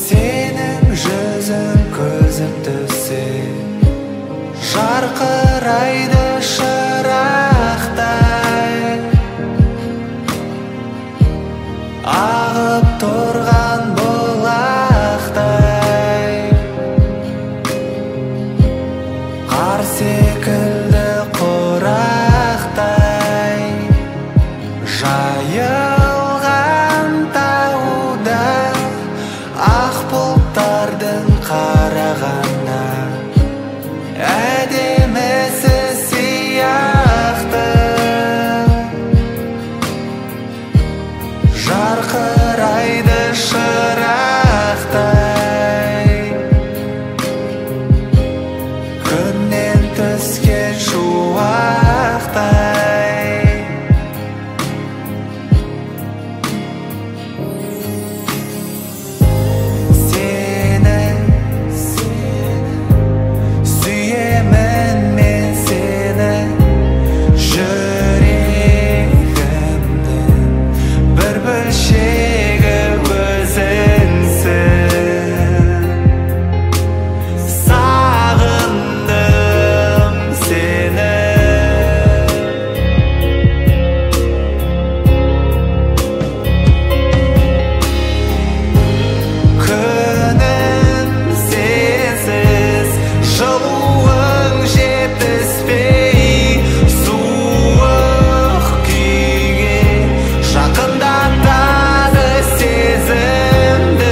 Сенің жүзің көзім түссе, жарқырайды шырақтай, ағып тұрған бұлақтай, қар секілді құрақтай, жайылған тауда ақ бұлттардың қарағанда әдемісі сияқты жарқырайды шырақтай, күннен түскен шуақтай. Сені сүйемін мен сені, жүрегімнің бір бөлшегі өзіңсің. Сағындым сені, күнім сенсіз жылуың жетіспей, суық күйге жақындатады сезімді.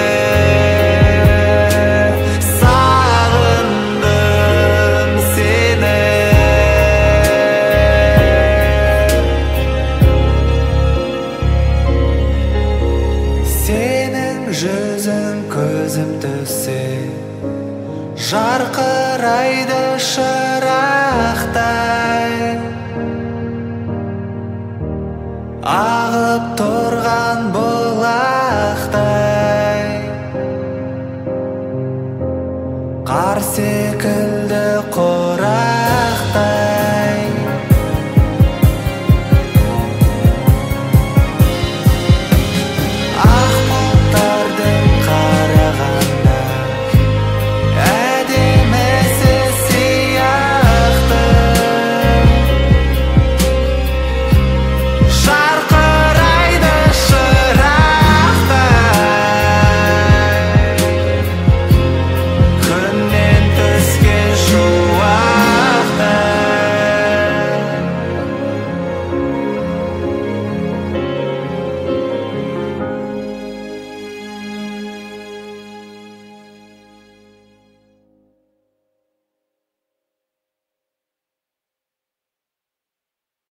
Сағындым сені, сенің жүзің көзім түссе, жарқырайды шырақтай, ағып тұрған